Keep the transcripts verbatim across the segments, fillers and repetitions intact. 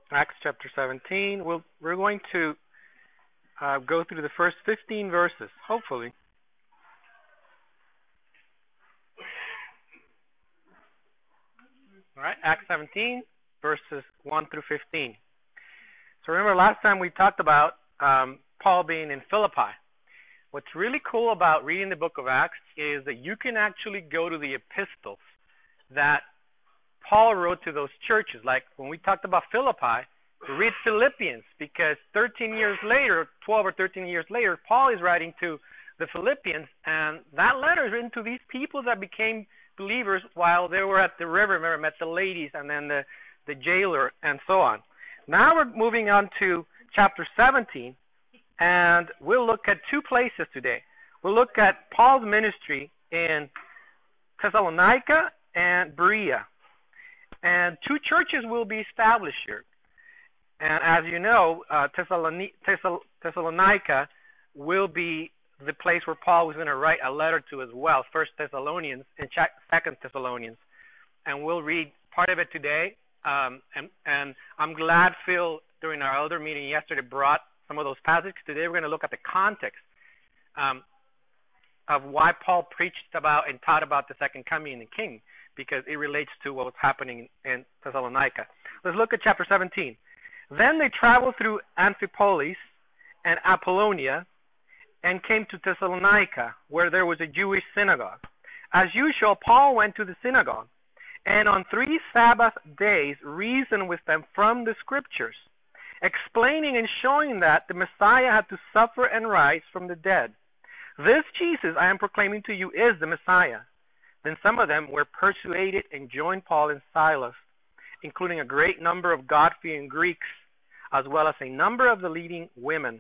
Acts chapter seventeen. We'll, we're going to uh, go through the first fifteen verses, hopefully. All right, Acts seventeen, verses one through fifteen. So remember, last time we talked about um, Paul being in Philippi. What's really cool about reading the book of Acts is that you can actually go to the epistles that Paul wrote to those churches. Like when we talked about Philippi, we read Philippians because thirteen years later, twelve or thirteen years later, Paul is writing to the Philippians, and that letter is written to these people that became believers while they were at the river. Remember, met the ladies and then the, the jailer and so on. Now we're moving on to chapter seventeen, and we'll look at two places today. We'll look at Paul's ministry in Thessalonica and Berea. And two churches will be established here. And as you know, uh, Thessalonica will be the place where Paul was going to write a letter to as well, First Thessalonians and Second Thessalonians. And we'll read part of it today. Um, and, and I'm glad Phil, during our elder meeting yesterday, brought some of those passages. Today we're going to look at the context um, of why Paul preached about and taught about the second coming of the King, because it relates to what was happening in Thessalonica. Let's look at chapter seventeen. Then they traveled through Amphipolis and Apollonia and came to Thessalonica, where there was a Jewish synagogue. As usual, Paul went to the synagogue, and on three Sabbath days reasoned with them from the Scriptures, explaining and showing that the Messiah had to suffer and rise from the dead. This Jesus I am proclaiming to you is the Messiah. Then some of them were persuaded and joined Paul and Silas, including a great number of God-fearing Greeks, as well as a number of the leading women.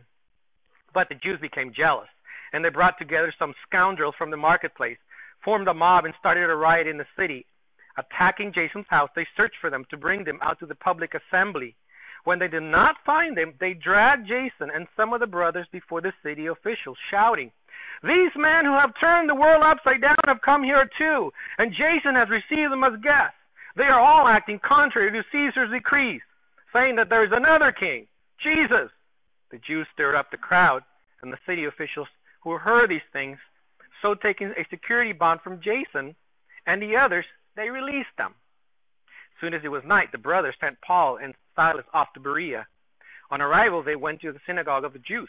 But the Jews became jealous, and they brought together some scoundrels from the marketplace, formed a mob, and started a riot in the city. Attacking Jason's house, they searched for them to bring them out to the public assembly. When they did not find them, they dragged Jason and some of the brothers before the city officials, shouting, "These men who have turned the world upside down have come here too, and Jason has received them as guests. They are all acting contrary to Caesar's decrees, saying that there is another king, Jesus." The Jews stirred up the crowd and the city officials who heard these things. So taking a security bond from Jason and the others, they released them. As soon as it was night, the brothers sent Paul and Silas off to Berea. On arrival, they went to the synagogue of the Jews.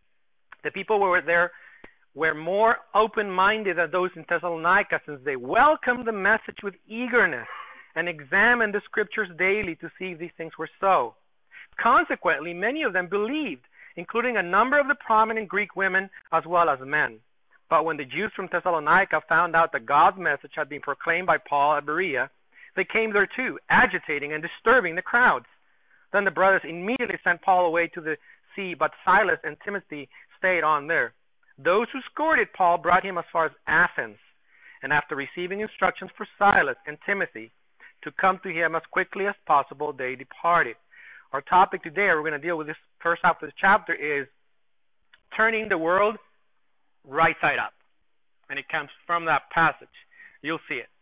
The people who were there were more open-minded than those in Thessalonica, since they welcomed the message with eagerness and examined the Scriptures daily to see if these things were so. Consequently, many of them believed, including a number of the prominent Greek women as well as men. But when the Jews from Thessalonica found out that God's message had been proclaimed by Paul at Berea, they came there too, agitating and disturbing the crowds. Then the brothers immediately sent Paul away to the sea, but Silas and Timothy stayed on there. Those who escorted Paul brought him as far as Athens, and after receiving instructions for Silas and Timothy to come to him as quickly as possible, they departed. Our topic today, we're going to deal with this first half of the chapter, is turning the world right side up. And it comes from that passage. You'll see it.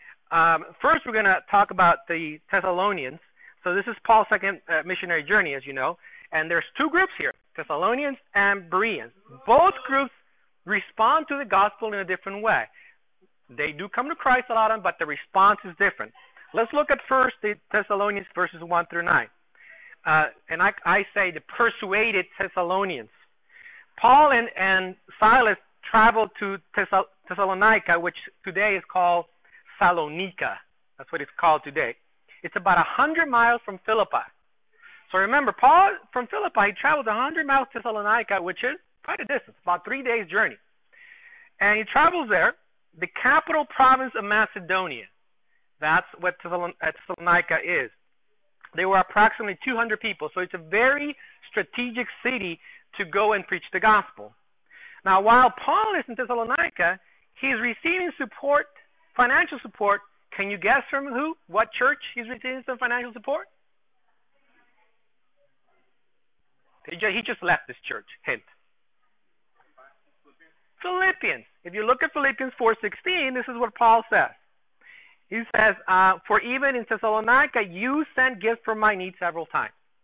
Um, first, we're going to talk about the Thessalonians. So this is Paul's second uh, missionary journey, as you know. And there's two groups here, Thessalonians and Bereans. Both groups respond to the gospel in a different way. They do come to Christ a lot of them, but the response is different. Let's look at first the Thessalonians verses one through nine. Uh, and I, I say the persuaded Thessalonians. Paul and, and Silas traveled to Thessal- Thessalonica, which today is called Salonika. That's what it's called today. It's about one hundred miles from Philippi. So remember, Paul from Philippi, he traveled one hundred miles to Thessalonica, which is quite a distance, about three days' journey. And he travels there, the capital province of Macedonia. That's what Thessalonica is. There were approximately two hundred people, so it's a very strategic city to go and preach the gospel. Now, while Paul is in Thessalonica, he's receiving support, financial support. Can you guess from who? What church he's receiving some financial support? He just left this church. Hint. Philippians. If you look at Philippians four sixteen, this is what Paul says. He says, uh, "For even in Thessalonica you sent gifts for my need several times."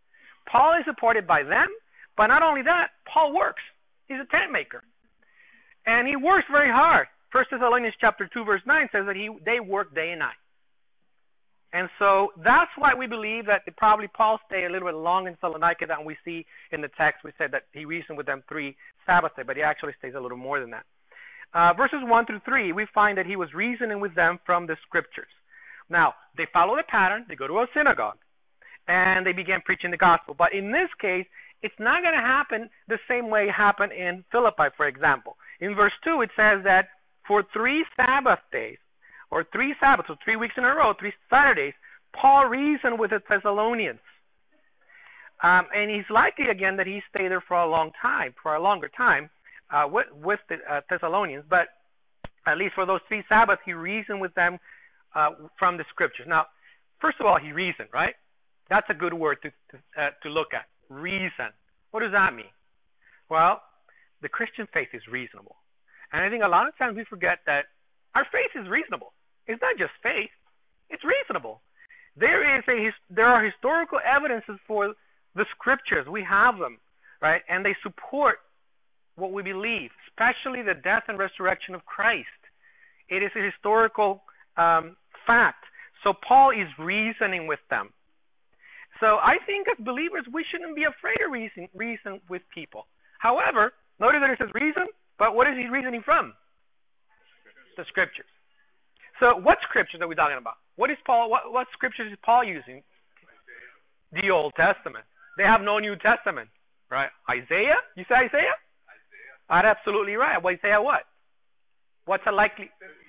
Paul is supported by them, but not only that, Paul works. He's a tent maker. And he works very hard. First Thessalonians chapter two, verse nine says that he they work day and night. And so that's why we believe that they probably Paul stayed a little bit longer in Thessalonica than we see in the text. We said that he reasoned with them three Sabbath days, but he actually stays a little more than that. Uh, verses one through three, we find that he was reasoning with them from the scriptures. Now, they follow the pattern. They go to a synagogue, and they begin preaching the gospel. But in this case, it's not going to happen the same way it happened in Philippi, for example. In verse two, it says that for three Sabbath days, or three Sabbaths, or three weeks in a row, three Saturdays, Paul reasoned with the Thessalonians. Um, and he's likely, again, that he stayed there for a long time, for a longer time, uh, with, with the uh, Thessalonians. But at least for those three Sabbaths, he reasoned with them uh, from the scriptures. Now, first of all, he reasoned, right? That's a good word to to, uh, to look at. Reason. What does that mean? Well, the Christian faith is reasonable. And I think a lot of times we forget that our faith is reasonable. It's not just faith. It's reasonable. There is a there are historical evidences for the scriptures. We have them, right? And they support what we believe, especially the death and resurrection of Christ. It is a historical um, fact. So Paul is reasoning with them. So I think as believers, we shouldn't be afraid to reason, reason with people. However, notice that it says reason, but what is he reasoning from? The scriptures. So what scriptures are we talking about? What is Paul? What, what scriptures is Paul using? The Old Testament. They have no New Testament, right? Isaiah? You say Isaiah? Isaiah. That's absolutely right. Well, Isaiah what? What's a likely?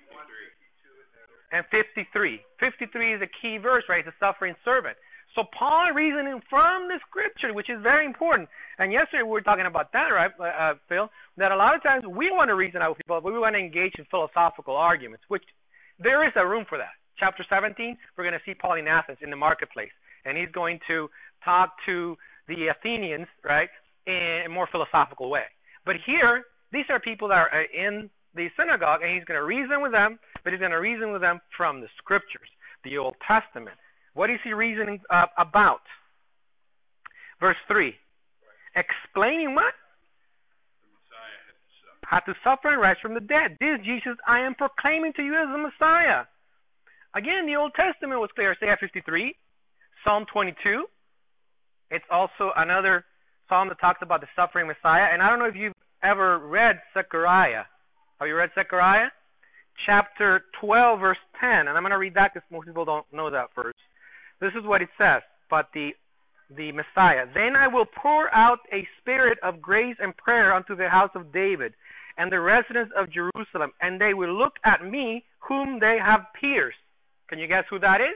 And fifty-three. fifty-three is a key verse, right? It's a suffering servant. So Paul is reasoning from the scripture, which is very important. And yesterday we were talking about that, right, uh, Phil? That a lot of times we want to reason out with people, but we want to engage in philosophical arguments, which there is a room for that. Chapter seventeen, we're going to see Paul in Athens in the marketplace, and he's going to talk to the Athenians, right, in a more philosophical way. But here, these are people that are in the synagogue, and he's going to reason with them, but he's going to reason with them from the scriptures, the Old Testament. What is he reasoning uh, about? Verse three. Explaining what? The Messiah had to suffer. Had to suffer and rise from the dead. This Jesus I am proclaiming to you as the Messiah. Again, the Old Testament was clear. Isaiah fifty-three, Psalm twenty-two. It's also another psalm that talks about the suffering Messiah. And I don't know if you've ever read Zechariah. Have you read Zechariah? Chapter twelve, verse ten. And I'm going to read that because most people don't know that verse. This is what it says, but the the Messiah. Then I will pour out a spirit of grace and prayer unto the house of David and the residents of Jerusalem, and they will look at me whom they have pierced. Can you guess who that is?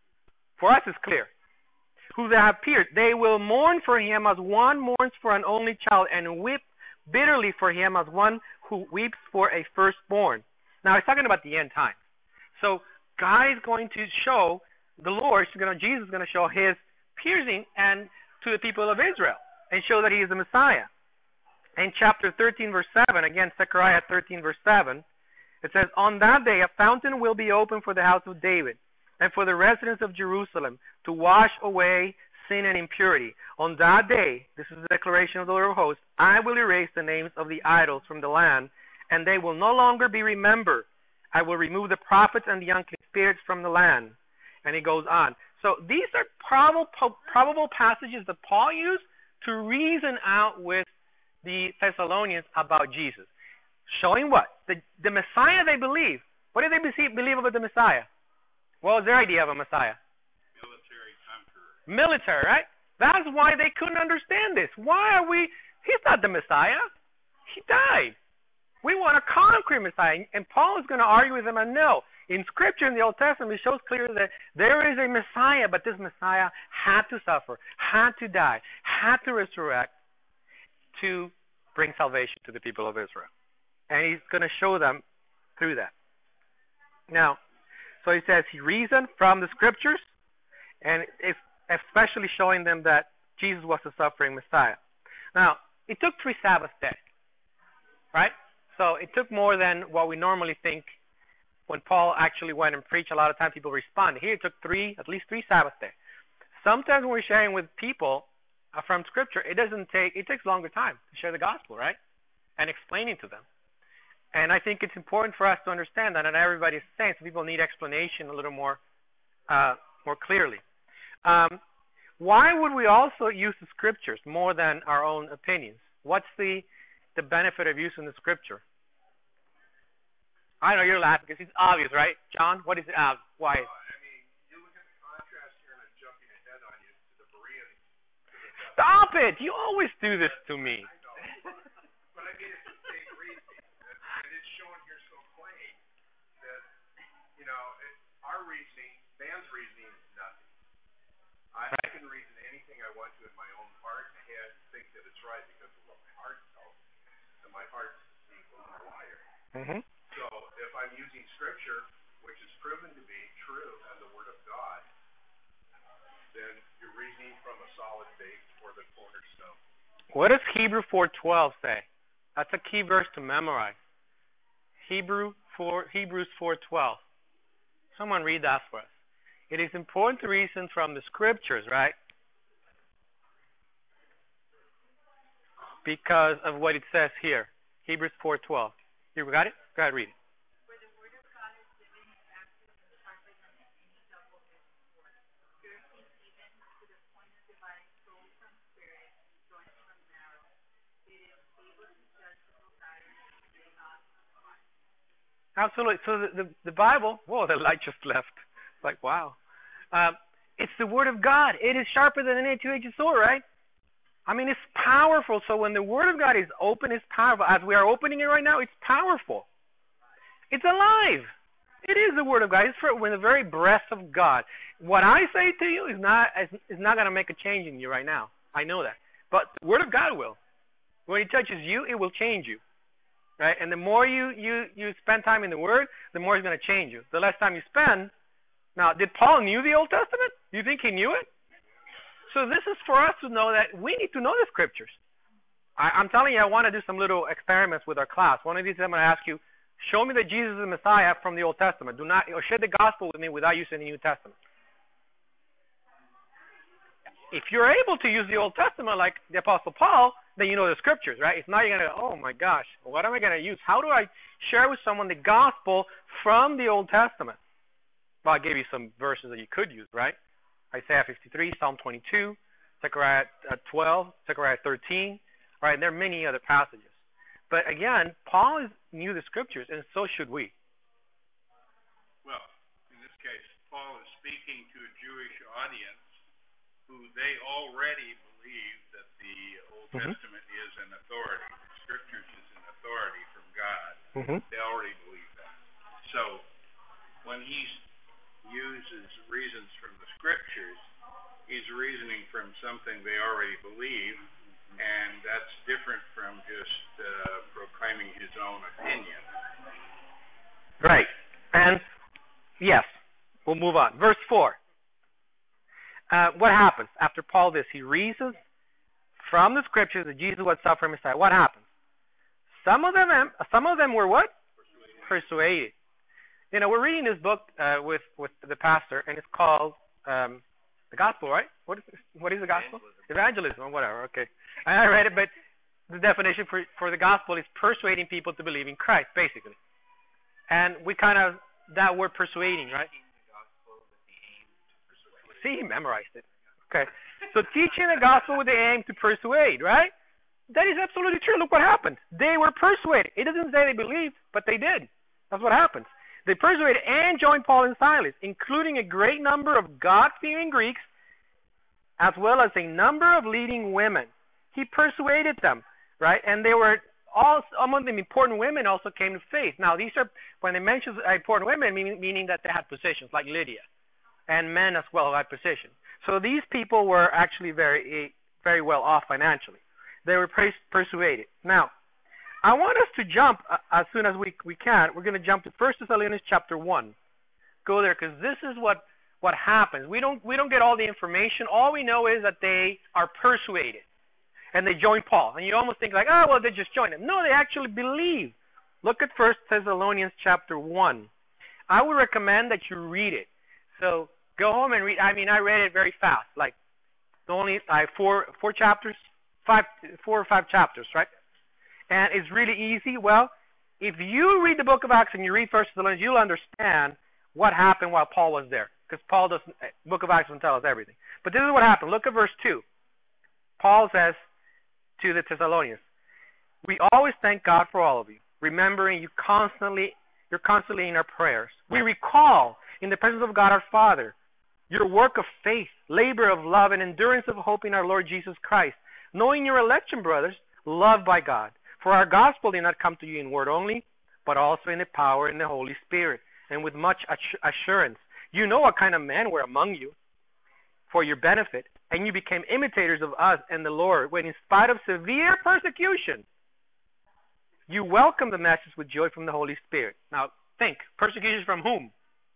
For us it's clear. Who they have pierced. They will mourn for him as one mourns for an only child, and weep bitterly for him as one who weeps for a firstborn. Now he's talking about the end times. So God is going to show the Lord, Jesus is going to show his piercing and to the people of Israel and show that he is the Messiah. In chapter thirteen, verse seven, again, Zechariah thirteen, verse seven, it says, on that day a fountain will be opened for the house of David and for the residents of Jerusalem to wash away sin and impurity. On that day, this is the declaration of the Lord of hosts, I will erase the names of the idols from the land, and they will no longer be remembered. I will remove the prophets and the unclean spirits from the land. And he goes on. So these are probable, probable passages that Paul used to reason out with the Thessalonians about Jesus. Showing what? The, the Messiah they believe. What did they believe about the Messiah? What was their idea of a Messiah? Military conqueror. Military, right? That's why they couldn't understand this. Why are we... He's not the Messiah. He died. We want a conquering Messiah. And Paul is going to argue with them, and no. In Scripture, in the Old Testament, it shows clearly that there is a Messiah, but this Messiah had to suffer, had to die, had to resurrect to bring salvation to the people of Israel. And he's going to show them through that. Now, so he says he reasoned from the Scriptures, and it's especially showing them that Jesus was the suffering Messiah. Now, it took three Sabbath days, right? So it took more than what we normally think. When Paul actually went and preached, a lot of times people responded. Here it took three, at least three Sabbath days. Sometimes when we're sharing with people, uh, from Scripture, it doesn't take, it takes longer time to share the gospel, right? And explaining to them. And I think it's important for us to understand that not everybody is the same. So people need explanation a little more, uh, more clearly. Um, why would we also use the Scriptures more than our own opinions? What's the the benefit of using the Scripture? I know you're laughing because it's obvious, right, John? What is it? Uh, why? Well, I mean, you look at the contrast here, and I'm jumping ahead on you to the Bereans. Stop it! You always do this to me. I know, but I mean, it's the same reasoning, and it's shown here so plain that you know it, our reasoning, man's reasoning, is nothing. I, Right. I can reason anything I want to in my own heart and head and think that it's right because of what my heart tells me, and my heart's equal to a liar. Mm-hmm. So if I'm using Scripture, which is proven to be true and the Word of God, then you're reasoning from a solid base for the cornerstone. What does Hebrew four twelve say? That's a key verse to memorize. Hebrew four, Hebrews four twelve. Someone read that for us. It is important to reason from the Scriptures, right? Because of what it says here. Hebrews four twelve. You got it? Go ahead, read it. For the word of God is living and active and sharper than any double-edged sword, piercing even to the point of dividing soul from spirit, joints from marrow. It is able to judge the desires of the thoughts of the heart. Absolutely. So the, the, the Bible, whoa, the light just left. It's like, wow. Um, it's the Word of God. It is sharper than any two-edged sword, right? I mean, it's powerful. So when the Word of God is open, it's powerful. As we are opening it right now, it's powerful. It's alive. It is the Word of God. It's for, with the very breath of God. What I say to you is not is, is not going to make a change in you right now. I know that. But the Word of God will. When it touches you, it will change you. Right? And the more you, you, you spend time in the Word, the more it's going to change you. The less time you spend. Now, did Paul knew the Old Testament? Do you think he knew it? So this is for us to know that we need to know the Scriptures. I, I'm telling you, I want to do some little experiments with our class. One of these I'm going to ask you, show me that Jesus is the Messiah from the Old Testament. Do not, or share the gospel with me without using the New Testament. If you're able to use the Old Testament like the Apostle Paul, then you know the Scriptures, right? It's not you're going to, oh my gosh, what am I going to use? How do I share with someone the gospel from the Old Testament? Well, I gave you some verses that you could use, right? Isaiah fifty-three, Psalm twenty-two, Zechariah twelve, Zechariah thirteen, right? And there are many other passages. But again, Paul is, knew the Scriptures, and so should we. Well, in this case, Paul is speaking to a Jewish audience who they already believe that the Old Mm-hmm. Testament is an authority. The Scriptures is an authority from God. Mm-hmm. They already believe that. So when he uses reasons from the Scriptures, he's reasoning from something they already believe, and that's different from just uh, proclaiming his own opinion. Right. And yes, we'll move on. Verse four. Uh, what happens after Paul this? He reasons from the Scriptures that Jesus would suffer Messiah. What happens? Some of them, some of them were what? Persuaded. You know, we're reading this book uh, with with the pastor, and it's called um, the Gospel, right? What is what is the Gospel? Evangelism, Evangelism or whatever. Okay, I read it, but the definition for for the Gospel is persuading people to believe in Christ, basically. And we kind of that word persuading, right? See, he memorized it. Okay, so teaching the Gospel with the aim to persuade, right? That is absolutely true. Look what happened. They were persuaded. It doesn't say they believed, but they did. That's what happens. They persuaded and joined Paul and Silas, including a great number of God-fearing Greeks, as well as a number of leading women. He persuaded them, right? And they were all, some of them important women also came to faith. Now, these are, when they mention important women, meaning, meaning that they had positions, like Lydia, and men as well who had positions. So these people were actually very, very well off financially. They were pers- persuaded. Now, I want us to jump uh, as soon as we we can. We're going to jump to First Thessalonians chapter one. Go there, because this is what, what happens. We don't we don't get all the information. All we know is that they are persuaded, and they join Paul. And you almost think like, oh, well, they just joined him. No, they actually believe. Look at First Thessalonians chapter one. I would recommend that you read it. So go home and read. I mean, I read it very fast, like only like four four chapters, five four or five chapters, right? And it's really easy. Well, if you read the book of Acts and you read First Thessalonians, you'll understand what happened while Paul was there, because Paul doesn't. Book of Acts doesn't tell us everything. But this is what happened. Look at verse two. Paul says to the Thessalonians, "We always thank God for all of you, remembering you constantly. You're constantly in our prayers. We recall in the presence of God our Father your work of faith, labor of love, and endurance of hope in our Lord Jesus Christ, knowing your election, brothers, loved by God. For our gospel did not come to you in word only, but also in the power and the Holy Spirit, and with much assurance. You know what kind of men were among you for your benefit, and you became imitators of us and the Lord, when in spite of severe persecution, you welcomed the message with joy from the Holy Spirit." Now, think, persecution from whom?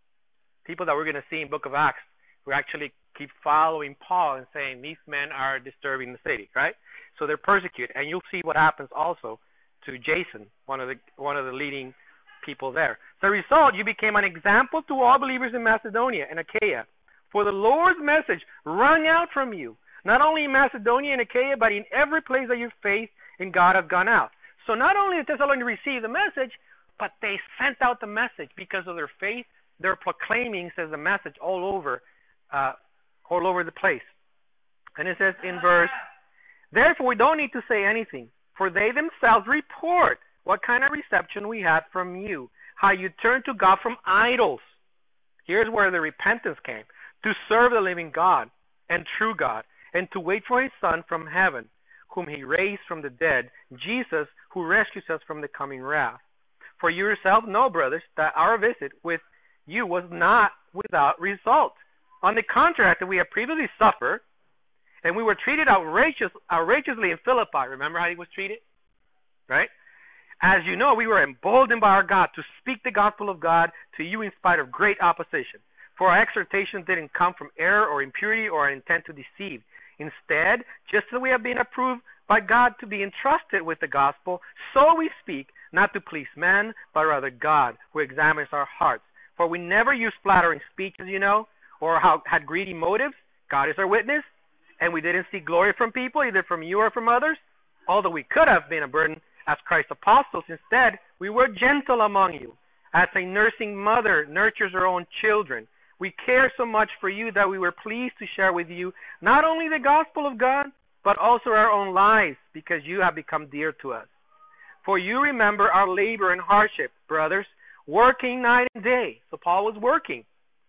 People that we're going to see in Book of Acts who actually keep following Paul and saying these men are disturbing the city, right? So they're persecuted, and you'll see what happens also to Jason, one of the one of the leading people there. The result, you became an example to all believers in Macedonia and Achaia, for the Lord's message rang out from you, not only in Macedonia and Achaia, but in every place that your faith in God has gone out. So not only did Thessalonians receive the message, but they sent out the message because of their faith. They're proclaiming, says the message, all over, uh, all over the place. And it says in verse, "Therefore we don't need to say anything, for they themselves report what kind of reception we had from you, how you turned to God from idols." Here's where the repentance came. "To serve the living God and true God, and to wait for his Son from heaven, whom he raised from the dead, Jesus, who rescues us from the coming wrath. For you yourself know, brothers, that our visit with you was not without result. On the contrary, that we have previously suffered, and we were treated outrageous, outrageously in Philippi." Remember how he was treated? Right? "As you know, we were emboldened by our God to speak the gospel of God to you in spite of great opposition. For our exhortation didn't come from error or impurity or an intent to deceive. Instead, just as we have been approved by God to be entrusted with the gospel, so we speak, not to please men, but rather God, who examines our hearts. For we never use flattering speech, as you know, or how, had greedy motives. God is our witness. And we didn't seek glory from people, either from you or from others, although we could have been a burden as Christ's apostles. Instead, we were gentle among you, as a nursing mother nurtures her own children. We care so much for you that we were pleased to share with you not only the gospel of God, but also our own lives, because you have become dear to us. For you remember our labor and hardship, brothers, working night and day." So Paul was working,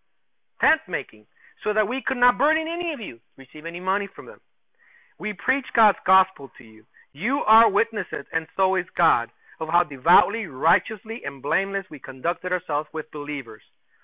tent making, so that we could not burden any of you, receive any money from them. "We preach God's gospel to you. You are witnesses, and so is God, of how devoutly, righteously, and blameless we conducted ourselves with believers.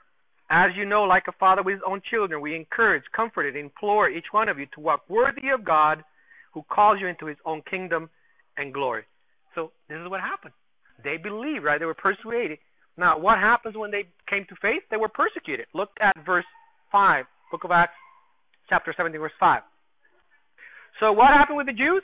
As you know, like a father with his own children, we encourage, comforted, implore each one of you to walk worthy of God, who calls you into his own kingdom and glory." So this is what happened. They believed, right? They were persuaded. Now, what happens when they came to faith? They were persecuted. Look at verse five, Book of Acts, chapter seventeen, verse five. So what happened with the Jews?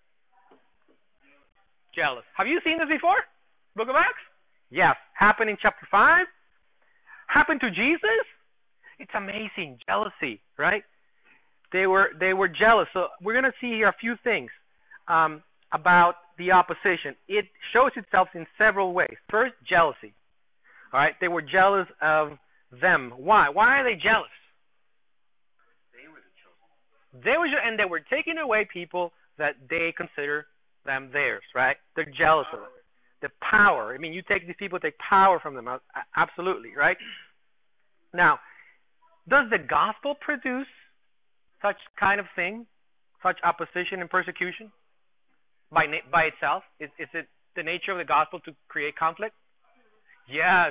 Jealous. Have you seen this before? Book of Acts? Yes. Happened in chapter five. Happened to Jesus? It's amazing. Jealousy, right? They were they were jealous. So we're going to see here a few things um, about the opposition. It shows itself in several ways. First, jealousy. All right, they were jealous of them. Why? Why are they jealous? They were the chosen. They were, and they were taking away people that they consider them theirs. Right? They're jealous of them. The power. I mean, you take these people, take power from them. Absolutely, right? Now, does the gospel produce such kind of thing, such opposition and persecution by by itself? Is, is it the nature of the gospel to create conflict? Yes.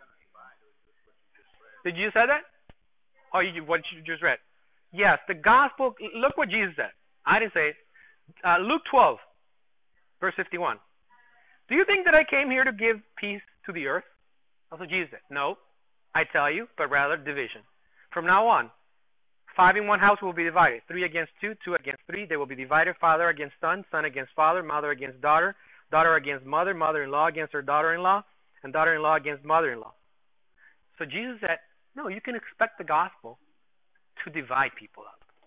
Did you say that? Or you, what you just read? Yes, the gospel, look what Jesus said. I didn't say it. Uh, Luke twelve, verse fifty-one. "Do you think that I came here to give peace to the earth?" That's what Jesus said. "No, I tell you, but rather division. From now on, five in one house will be divided. Three against two, two against three. They will be divided. Father against son, son against father, mother against daughter, daughter against mother, mother-in-law against her daughter-in-law, and daughter-in-law against mother-in-law." So Jesus said, no, you can expect the gospel to divide people up.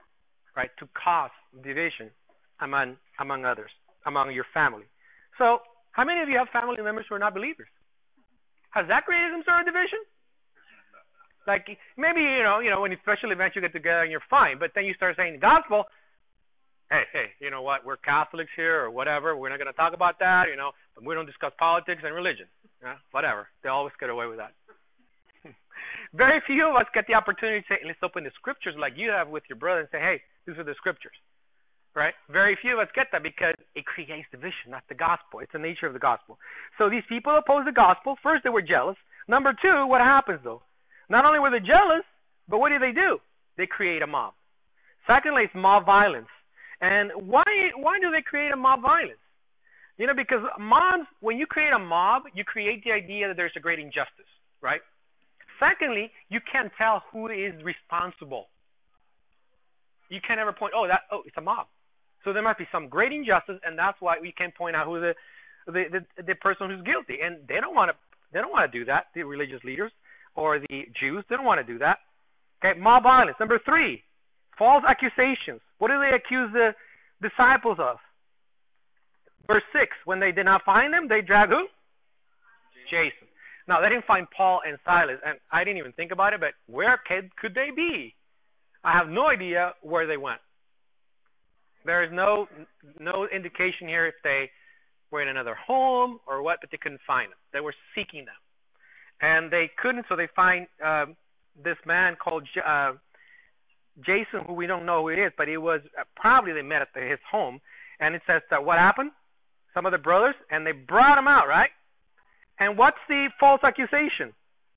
right? To cause division among among others, among your family. So, how many of you have family members who are not believers? Has that created some sort of division? Like maybe you know, you know, when special events you get together and you're fine, but then you start saying the gospel. Hey, hey, you know what? We're Catholics here or whatever. We're not going to talk about that, you know. But we don't discuss politics and religion. Yeah, whatever. They always get away with that. Very few of us get the opportunity to say, let's open the scriptures like you have with your brother and say, hey, these are the scriptures. Right? Very few of us get that because it creates division. That's the gospel. It's the nature of the gospel. So these people oppose the gospel. First, they were jealous. Number two, what happens though? Not only were they jealous, but what do they do? They create a mob. Secondly, it's mob violence. And why why do they create a mob violence? You know, because mobs, when you create a mob, you create the idea that there's a great injustice, right? Secondly, you can't tell who is responsible. You can't ever point, oh, that, oh, it's a mob. So there must be some great injustice, and that's why we can't point out who the the the, the person who's guilty. And they don't want to they don't want to do that. The religious leaders or the Jews, they don't want to do that. Okay, mob violence. Number three, false accusations. What do they accuse the disciples of? Verse six, when they did not find them, they drag who? Jason. Now, they didn't find Paul and Silas, and I didn't even think about it, but where could, could they be? I have no idea where they went. There is no no indication here if they were in another home or what, but they couldn't find them. They were seeking them. And they couldn't, so they find uh, this man called uh, Jason, who we don't know who it is, but it was uh, probably they met at the, his home. And it says that what happened? Some of the brothers, and they brought him out, right? And what's the false accusation?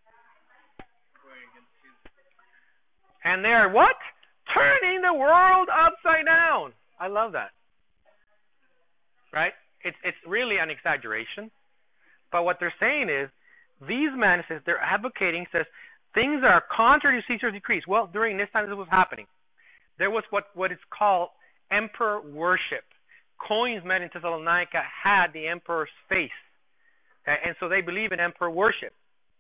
And they're what? Turning the world upside down. I love that. Right? It's it's really an exaggeration. But what they're saying is, these men, says they're advocating, says, things that are contrary to Caesar's decrees. Well, during this time this was happening. There was what, what is called emperor worship. Coins men in Thessalonica had the emperor's face. Okay? And so they believe in emperor worship.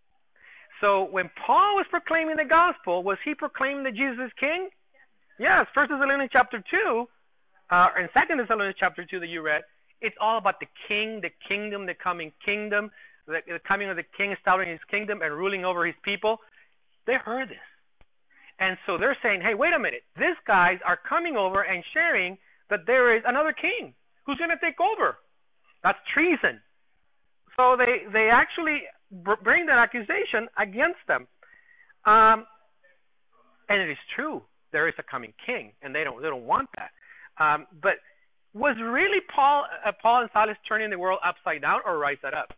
So when Paul was proclaiming the gospel, was he proclaiming that Jesus is king? Yes. First Thessalonians chapter two, uh, and Second Thessalonians chapter two that you read, it's all about the king, the kingdom, the coming kingdom, the, the coming of the king establishing his kingdom and ruling over his people. They heard this. And so they're saying, hey, wait a minute. These guys are coming over and sharing that there is another king who's going to take over. That's treason. So they they actually br- bring that accusation against them. Um, and it is true. There is a coming king, and they don't they don't want that. Um, but was really Paul uh, Paul and Silas turning the world upside down or right side up?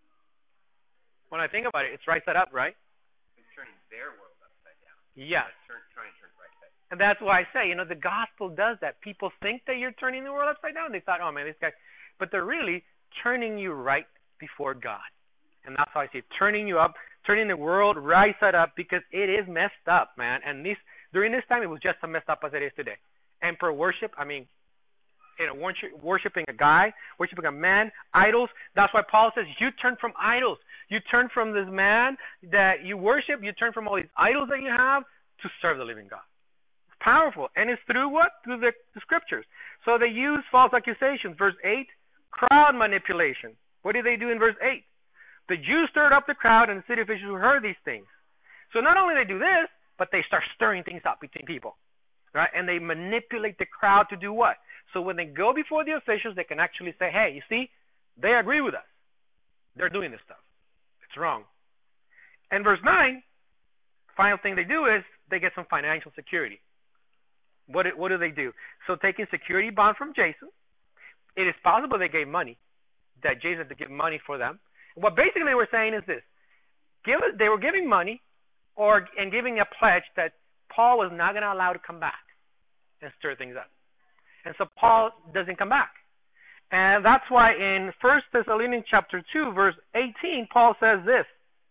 When I think about it, it's right side up, right? It's turning their world upside down. Yes. Turn, trying to turn right side. And that's why I say, you know, the gospel does that. People think that you're turning the world upside down. They thought, oh man, this guy, but they're really turning you right before God. And that's why I say turning you up, turning the world right side up, because it is messed up, man. And this during this time, it was just as messed up as it is today. Emperor worship, I mean, you know, worshiping a guy, worshiping a man, idols. That's why Paul says, you turn from idols. You turn from this man that you worship. You turn from all these idols that you have to serve the living God. It's powerful. And it's through what? Through the, the scriptures. So they use false accusations. Verse eight, crowd manipulation. What did they do in verse eight? The Jews stirred up the crowd and the city officials who heard these things. So not only they do this, but they start stirring things up between people. Right? And they manipulate the crowd to do what? So when they go before the officials, they can actually say, hey, you see, they agree with us. They're doing this stuff. It's wrong. And verse nine, final thing they do is they get some financial security. What, what do they do? So taking security bond from Jason, it is possible they gave money, that Jason had to give money for them. What basically they were saying is this. Give it, they were giving money or and giving a pledge that Paul was not going to allow to come back and stir things up. And so Paul doesn't come back. And that's why in First Thessalonians chapter two, verse eighteen, Paul says this.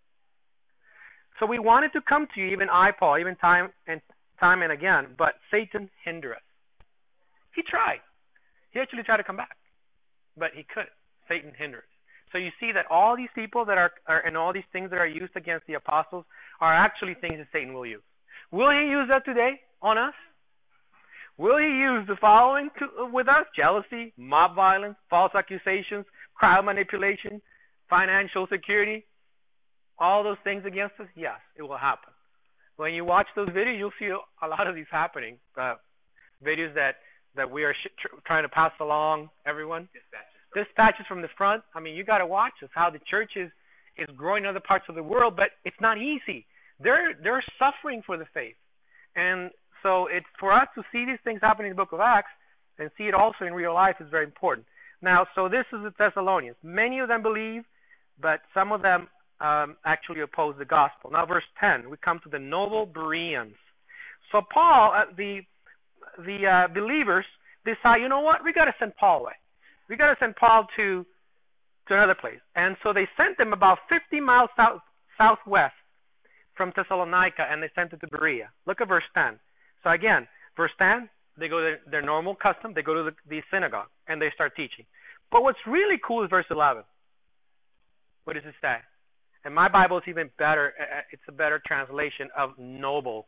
So we wanted to come to you, even I, Paul, even time and time and again, but Satan hindered us. He tried. He actually tried to come back, but he couldn't. Satan hindered. So you see that all these people that are, are and all these things that are used against the apostles are actually things that Satan will use. Will he use that today on us? Will he use the following to, with us? Jealousy, mob violence, false accusations, crowd manipulation, financial security, all those things against us? Yes, it will happen. When you watch those videos, you'll see a lot of these happening. Uh, videos that, that we are sh- tr- trying to pass along, everyone. Dispatches. Dispatches from the front. I mean, you got to watch this, how the church is, is growing in other parts of the world, but it's not easy. They're, they're suffering for the faith. And so it's for us to see these things happening in the book of Acts and see it also in real life is very important. Now, so this is the Thessalonians. Many of them believe, but some of them um, actually oppose the gospel. Now, verse ten, we come to the noble Bereans. So Paul, uh, the the uh, believers decide, you know what, we got to send Paul away. We got to send Paul to to another place. And so they sent him about fifty miles south southwest from Thessalonica, and they sent it to Berea. Look at verse ten. So again, verse ten, they go to their, their normal custom. They go to the, the synagogue, and they start teaching. But what's really cool is verse eleven. What does it say? And my Bible is even better. It's a better translation of noble.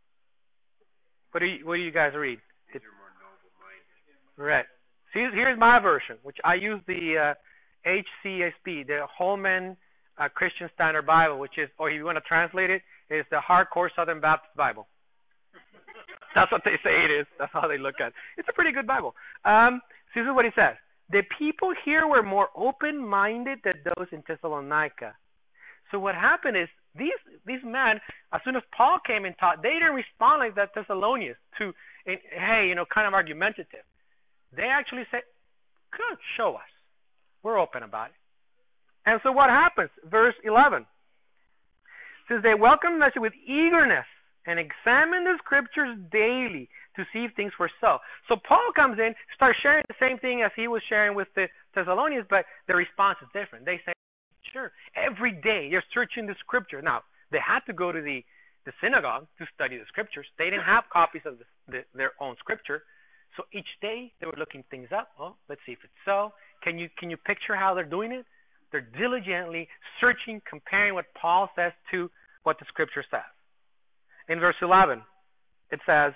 What do you, what do you guys read? These are more noble-minded. Right. See, here's my version, which I use the uh, H C S B, the Holman uh, Christian Standard Bible, which is, or if you want to translate it, is the Hardcore Southern Baptist Bible. That's what they say it is. That's how they look at it. It's a pretty good Bible. Um, so this is what he says. The people here were more open-minded than those in Thessalonica. So what happened is these these men, as soon as Paul came and taught, they didn't respond like that Thessalonians to, hey, you know, kind of argumentative. They actually said, good, show us. We're open about it. And so what happens? Verse eleven says, they welcomed us with eagerness and examined the scriptures daily to see if things were so. So Paul comes in, starts sharing the same thing as he was sharing with the Thessalonians, but the response is different. They say, sure, every day they're searching the scripture. Now, they had to go to the, the synagogue to study the scriptures. They didn't have copies of the, the, their own scripture. So each day they were looking things up. Oh, let's see if it's so. Can you can you picture how they're doing it? They're diligently searching, comparing what Paul says to what the scripture says. In verse eleven, it says,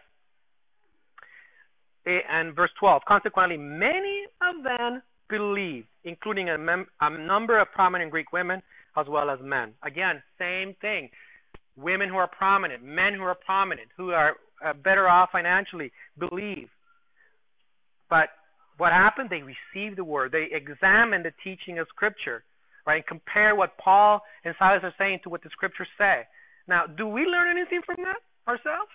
and verse twelve, consequently, many of them believed, including a, mem- a number of prominent Greek women as well as men. Again, same thing. Women who are prominent, men who are prominent, who are uh, better off financially, believe. But what happened? They received the word. They examined the teaching of Scripture, right? And compare what Paul and Silas are saying to what the Scriptures say. Now, do we learn anything from that ourselves?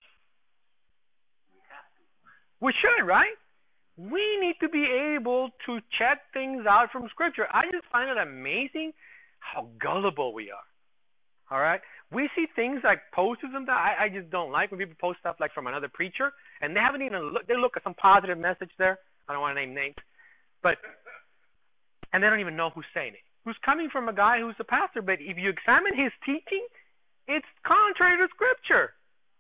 We should, right? We need to be able to check things out from Scripture. I just find it amazing how gullible we are. All right? We see things like posters and that I, I just don't like when people post stuff like from another preacher, and they haven't even looked. They look at some positive message there. I don't want to name names, but and they don't even know who's saying it. Who's coming from a guy who's a pastor, but if you examine his teaching, it's contrary to Scripture.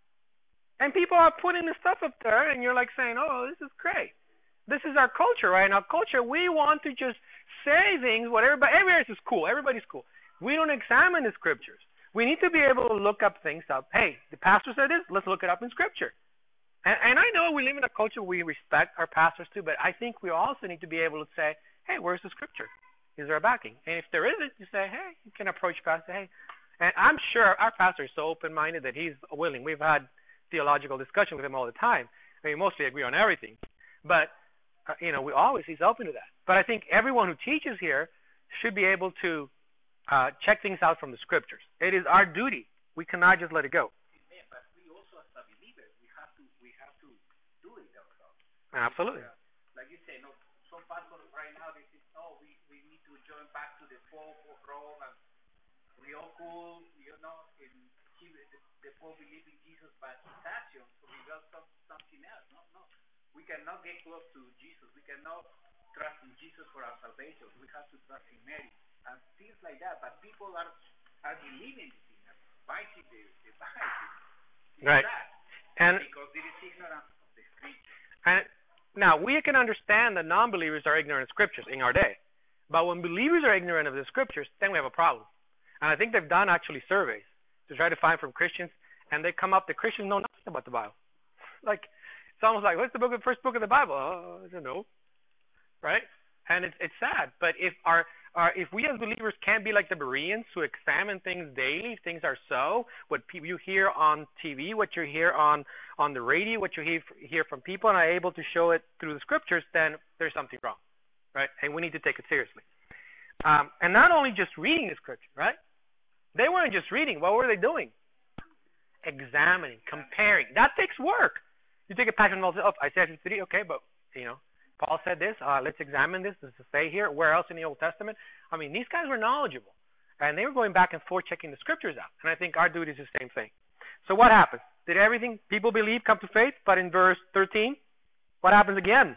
And people are putting this stuff up there, and you're like saying, "Oh, this is great. This is our culture, right? In our culture, we want to just say things. What everybody, everybody else is cool. Everybody's cool. We don't examine the Scriptures. We need to be able to look up things up. Hey, the pastor said this. Let's look it up in Scripture. And, and I know we live in a culture where we respect our pastors too, but I think we also need to be able to say, hey, where's the Scripture? Is there a backing? And if there isn't, you say, hey, you can approach pastor. Hey, and I'm sure our pastor is so open-minded that he's willing. We've had theological discussion with him all the time. I mean, mostly agree on everything, but uh, you know, we always he's open to that. But I think everyone who teaches here should be able to Uh, check things out from the Scriptures. It is our duty. We cannot just let it go. Yeah, but we also, as a believer, we have to we have to do it ourselves. Absolutely. Uh, like you say, no, some pastors right now they say, oh, we, we need to join back to the Pope of Rome, and we all cool, you know, and he, the, the Pope believe in Jesus, but his actions reveal some, something else. No, no, we cannot get close to Jesus. We cannot trust in Jesus for our salvation. We have to trust in Mary. And things like that, but people are are believing these things, fighting the, the Bible. Right. That, and because there is ignorance of the Scripture. And now we can understand that non-believers are ignorant of Scriptures in our day, but when believers are ignorant of the Scriptures, then we have a problem. And I think they've done actually surveys to try to find from Christians, and they come up that Christians know nothing about the Bible. Like, almost like, what's the book of first book of the Bible? Oh, I don't know, right? And it's it's sad. But if our our if we as believers can't be like the Bereans who examine things daily, things are so, what people you hear on T V, what you hear on on the radio, what you hear hear from people, and are able to show it through the scriptures, then there's something wrong, right? And we need to take it seriously. Um, and not only just reading the scripture, right? They weren't just reading. What were they doing? Examining, comparing. That takes work. You take a passage of oh, Isaiah fifty-three, okay, but you know, Paul said this. Uh, let's examine this. Does it say here? Where else in the Old Testament? I mean, these guys were knowledgeable, and they were going back and forth checking the scriptures out. And I think our duty is the same thing. So what happens? Did everything people believe come to faith? But in verse thirteen, what happens again?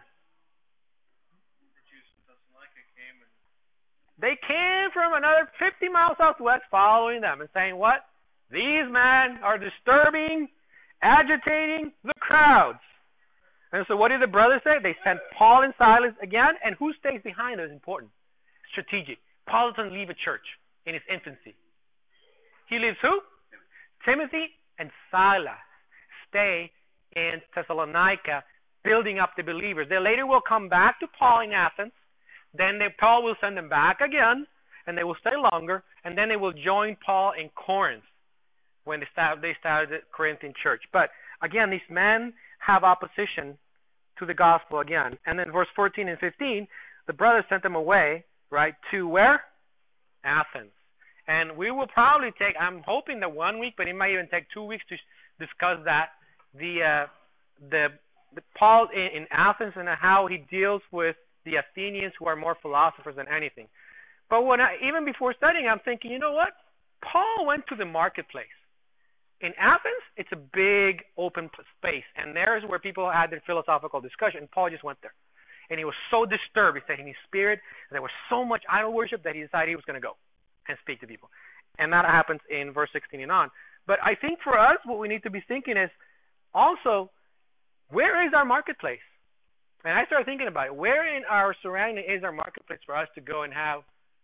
They came from another fifty miles southwest following them and saying, what? These men are disturbing, agitating the crowds. And so what did the brothers say? They sent Paul and Silas again. And who stays behind is important. Strategic. Paul doesn't leave a church in its infancy. He leaves who? Timothy and Silas stay in Thessalonica, building up the believers. They later will come back to Paul in Athens. Then they, Paul will send them back again, and they will stay longer, and then they will join Paul in Corinth when they started, they started the Corinthian church. But again, these men have opposition to the gospel again. And then verse fourteen and fifteen, the brothers sent them away, right, to where? Athens. And we will probably take, I'm hoping that one week, but it might even take two weeks to discuss that, the, uh, the, the Paul in, in Athens and how he deals with the Athenians, who are more philosophers than anything. But when I, even before studying, I'm thinking, you know what? Paul went to the marketplace. In Athens, it's a big open space, and there's where people had their philosophical discussion, and Paul just went there. And he was so disturbed, he said in his spirit, there was so much idol worship that he decided he was going to go and speak to people. And that happens in verse sixteen and on. But I think for us, what we need to be thinking is also, where is our marketplace? And I started thinking about it. Where in our surrounding is our marketplace for us to go and have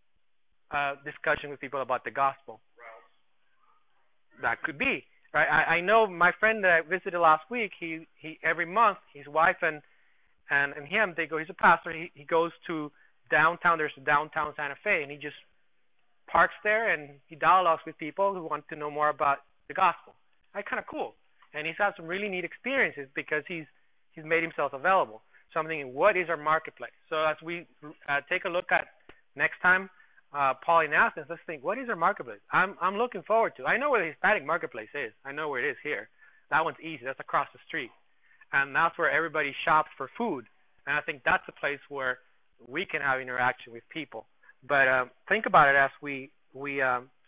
a discussion with people about the gospel? That could be. Right? I, I know my friend that I visited last week, he, he every month, his wife and and, and him, they go, he's a pastor, he, he goes to downtown, there's downtown Santa Fe, and he just parks there and he dialogues with people who want to know more about the gospel. That's kind of cool. And he's had some really neat experiences because he's he's made himself available. So I'm thinking, what is our marketplace? So as we uh, take a look at next time, uh, Paul in Athens, let's think, what is our marketplace? I'm I'm looking forward to. I know where the Hispanic marketplace is. I know where it is here. That one's easy. That's across the street, and that's where everybody shops for food. And I think that's a place where we can have interaction with people. But um, think about it as we we um,